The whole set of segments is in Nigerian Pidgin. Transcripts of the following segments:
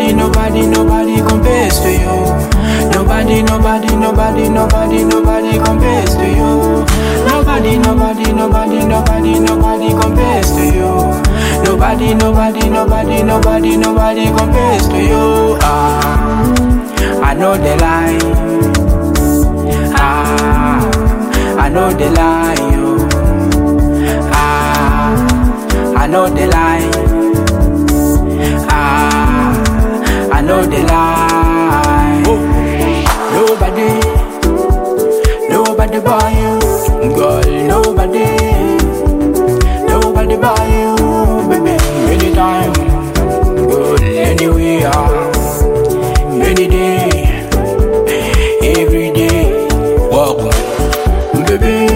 Nobody, nobody, nobody compares to you. Nobody, nobody, nobody, nobody, nobody compares to you. Nobody, nobody, nobody, nobody, nobody compares to you. Nobody, nobody, nobody, nobody, nobody compares to you. I know the lie. I know the lie. I know the lie. I know the lie. Nobody but you, girl. Nobody but you, baby. Anytime, girl. Anywhere, any day, every day. Welcome, baby.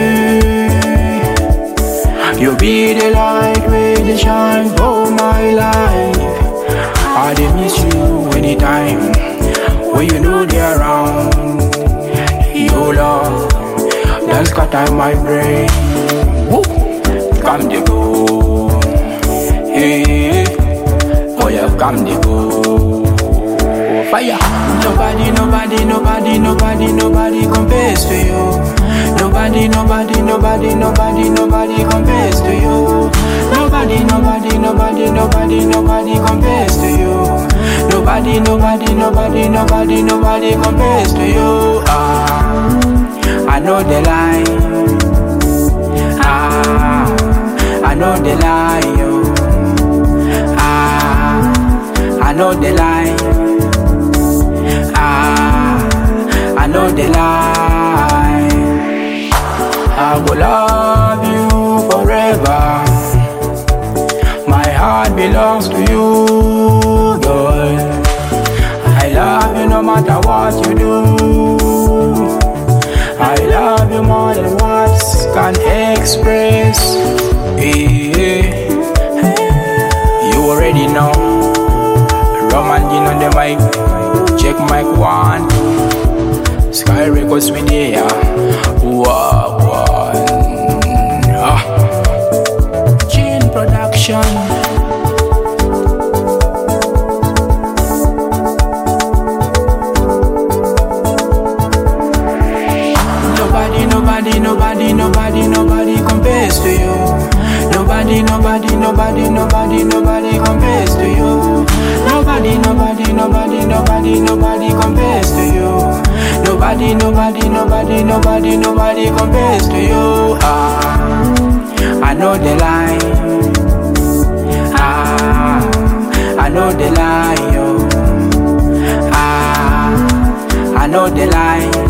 You be the light with the shine for my life. I dey miss you anytime when you know they're around. Your love, that's scatter my brain. Woo. Come to go, hey, oh yeah, come to go. Fire. Nobody, nobody, nobody, nobody, nobody compares to you. Nobody, nobody, nobody, nobody, nobody compares to you. Nobody, nobody, nobody, nobody, nobody compares to you. Nobody, nobody, nobody, nobody, nobody compares to you. I know the lie. I know the lie. I know the lie. I know the lie. I will love you forever. My heart belongs to you, girl. I love you no matter what you do. I love you more than words can express. Hey, you already know. Roman Dean on the mic. Check mic 1. Sky Records Media. Wow. Gene Production. Nobody, nobody, nobody, nobody compares to you. Nobody, nobody, nobody, nobody, nobody compares to you. Nobody, nobody, nobody, nobody, nobody compares to you. Nobody, nobody, nobody, nobody, nobody compares to you. I know the lie. I know the lie. I know the lie.